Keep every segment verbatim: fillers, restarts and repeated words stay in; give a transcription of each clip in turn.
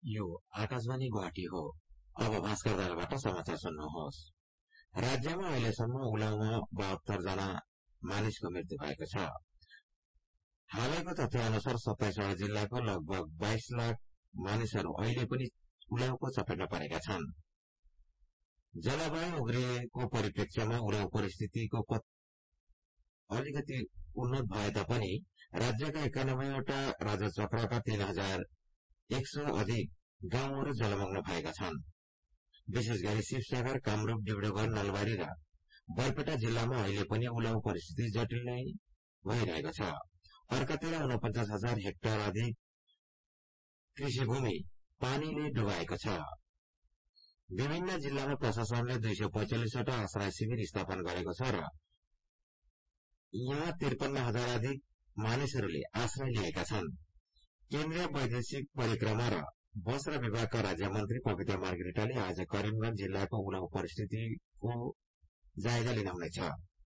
यो आकाशवाणी गुवाहाटी हो। अब भास्करदाबाट समाचार सुन्नुहोस्। राज्यमा अहिलेसम्म उलाउमा बहत्तर जना मानिसको मृत्यु भएको छ। हालैको तथ्य अनुसार सत्ताइसवटा जिल्लाको लगभग बाइस लाख मानिसहरू अहिले पनि उलाउको चपेटमा परेका छन्। जलवायु उग्रिएको परिप्रेक्ष्यमा उलाउ परिस्थितिको अलिकति उन्नत भए तापनि राज्यका एकानब्बेवटा राजचक्रका तीन हजार एक सय अधिक गाउँहरू जलमग्न भएका छन्। विशेष गरी शिवसागर, कामरूप, डिब्रुगढ़, नलबारी र बरपेटा जिल्लामा अहिले पनि उलाउ परिस्थिति जटिल नै भइरहेको छ। अर्कातिर उनपचास हजार हेक्टर अधिक कृषिभूमि पानीले डुबाएको छ। विभिन्न जिल्लामा प्रशासनले दुई सय पैंचालिसवटा आश्रय शिविर स्थापना गरेको छ र यहाँ त्रिपन्न हजार अधिक मानिसहरूले आश्रय लिएका छन्। केन्द्रीय वैदेशिक परिक्रमा र वस्त्र विभागका राज्य मन्त्री पवित्र मार्गरेटाले आज करिमगंज जिल्लाको उलाउ परिस्थितिको जायजा लिनुहुनेछ।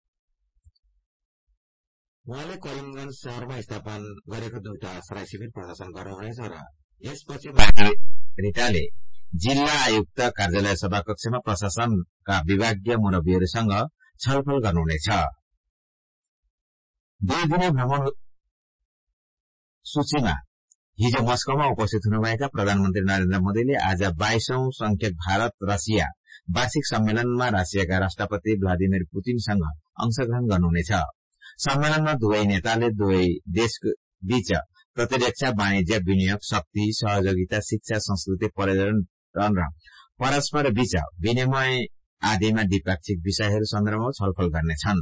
उहाँले करिमगंज शहरमा स्थापना गरेको दुईटा आश्रय शिविर प्रदर्शन गर्नुहुनेछ र यसपछि मार्गरेटाले जिल्ला आयुक्त कार्यालय सभाकक्षमा प्रशासनका विभागीय मुरब्बीहरूसँग छलफल गर्नुहुनेछ। दुई दिने भ्रमण सूचीमा हिजो मस्कोमा उपस्थित हुनुभएका प्रधानमन्त्री नरेन्द्र मोदीले आज बाइसौं संख्यक भारत रसिया वार्षिक सम्मेलनमा रसियाका राष्ट्रपति भ्लादिमिर पुतिनसँग अंशग्रहण गर्नुहुनेछ। सम्मेलनमा दुवै नेताले दुवै देशको बीच प्रतिरक्षा, वाणिज्य, विनियोग, शक्ति, सहयोगिता, शिक्षा, संस्कृति, पर्यटन र परस्पर बीच विनिमय आदिमा द्विपाक्षिक विषयहरू सन्दर्भमा छलफल गर्नेछन्।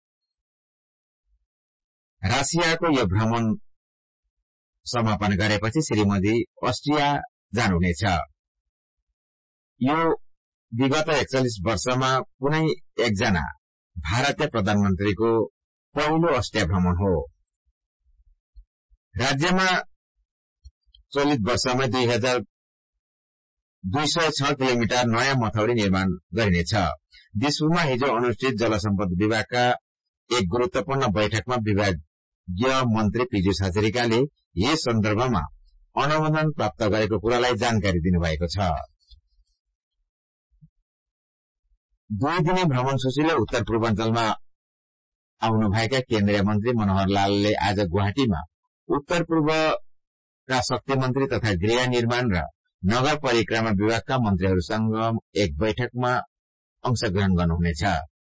रसियाको यो भ्रमण समापन गरेपछि श्री मोदी अस्ट्रिया जानुहुनेछ। यो विगत एकचालिस वर्षमा कुनै एकजना भारतीय प्रधानमन्त्रीको पहिलो अस्ट्रिया भ्रमण हो। राज्यमा चलित वर्षमा दुई हजार दुई सय छ किलोमिटर नयाँ मथौरी निर्माण गरिनेछ। दिसपुरमा हिजो अनुष्ठित जलसम्पद विभागका एक गुरूत्वपूर्ण बैठकमा विभागीय मन्त्री पीयूष हजारिकाले यस सन्दर्भमा अनुमोदन प्राप्त गरेको कुरालाई जानकारी दिनुभएको छ। दुई दिने भ्रमण सूचीले उत्तर पूर्वाञ्चलमा आउनुभएका केन्द्रीय मन्त्री मनोहर लालले आज गुवाहाटीमा उत्तर पूर्वका शक्ति मन्त्री तथा गृह निर्माण र नगर परिक्रमा विभागका मन्त्रीहरूसँग एक बैठकमा अंशग्रहण गर्नुहुनेछ।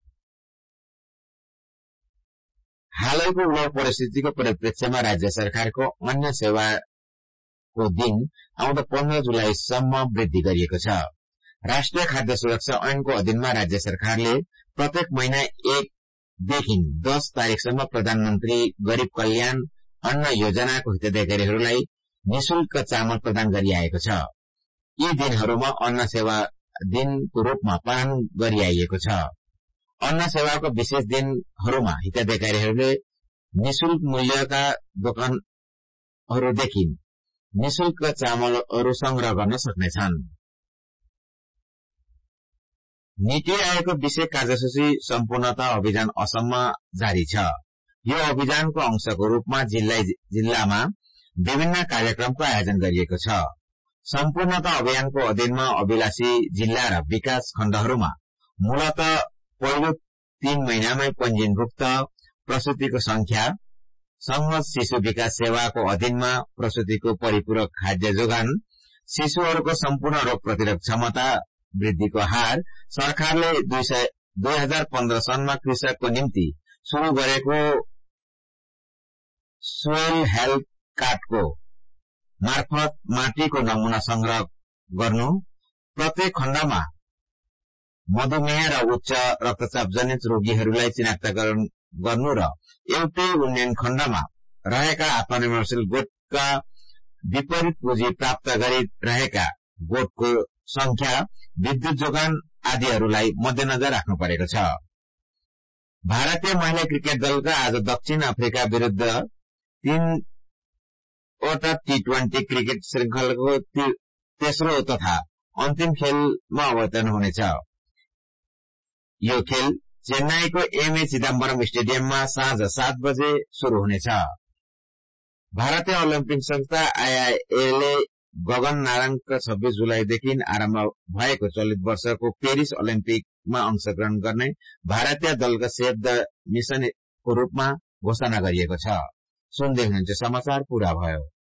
हालैको उलाउ परिस्थितिको परिप्रेक्ष्यमा राज्य सरकारको अन्य सेवाको दिन आउँदो पन्ध्र जुलाईसम्म वृद्धि गरिएको छ। राष्ट्रिय खाद्य सुरक्षा ऐनको अधीनमा राज्य सरकारले प्रत्येक महिना एकदेखि दस तारिकसम्म प्रधानमन्त्री गरीब कल्याण अन्न योजनाको हितग्राहीहरूलाई निशुल्क चामल प्रदान गरिआएको छ। यी दिनहरूमा अन्न सेवा दिनको रूपमा पालन गरिआएको छ। अन्न सेवाको विशेष दिनहरूमा हितग्राहीहरूले निशुल्क मूल्यका दोकानहरूदेखि निशुल्क चामलहरू संग्रह गर्न सक्नेछन्। नीति आयोगको विशेष कार्यसूची सम्पूर्णता अभियान असममा जारी छ। यो अभियानको अंशको रूपमा जिल्ला जिल्लामा विभिन्न कार्यक्रमको आयोजन गरिएको छ। सम्पूर्णता अभियानको अधीनमा अभिलाषी जिल्ला र विकास खण्डहरूमा मूलत पहिलो तीन महिनामै पञ्जीभुक्त प्रसूतिको संख्या सँग शिशु विकास सेवाको अधीनमा प्रसूतिको परिपूरक खाद्य जोगान, शिशुहरूको सम्पूर्ण रोग प्रतिरोध क्षमता वृद्धिको हार, सरकारले दुई हजार पन्ध्र सनमा कृषकको निम्ति शुरू गरेको सोइल हेल्थ कार्डको मार्फत माटिको नमूना संग्रह गर्नु, प्रत्येक खण्डमा मधुमेह र उच्च रक्तचाप जनित रोगीहरूलाई चिनाक्तकरण गर्नु र एउटै उन्नयन खण्डमा रहेका आत्मनिर्भरशील गोठका विपरीत पुँजी प्राप्त गरिरहेका गोठको संख्या, विद्युत जोगान आदिहरूलाई मध्यनजर राख्नु परेको छ। भारतीय महिला क्रिकेट दलका आज दक्षिण अफ्रिका विरूद्ध तीनवटा टी ट्वेन्टी क्रिकेट श्रृंखलाको तेस्रो तथा अन्तिम खेलमा अवतरण हुनेछ। यो खेल चेन्नईको एमए चिदम्बरम स्टेडियममा साँझ सात बजे शुरू हुनेछ। भारतीय ओलम्पिक संस्था आईओएले गगन नारंग छब्बीस जुलाईदेखि आरम्भ भएको चलित वर्षको पेरिस ओलम्पिकमा अंशग्रहण गर्ने भारतीय दलका सेभ द मिशनको रूपमा घोषणा गरिएको छ। सुन्दै हुनुहुन्छ समाचार पूरा भयो।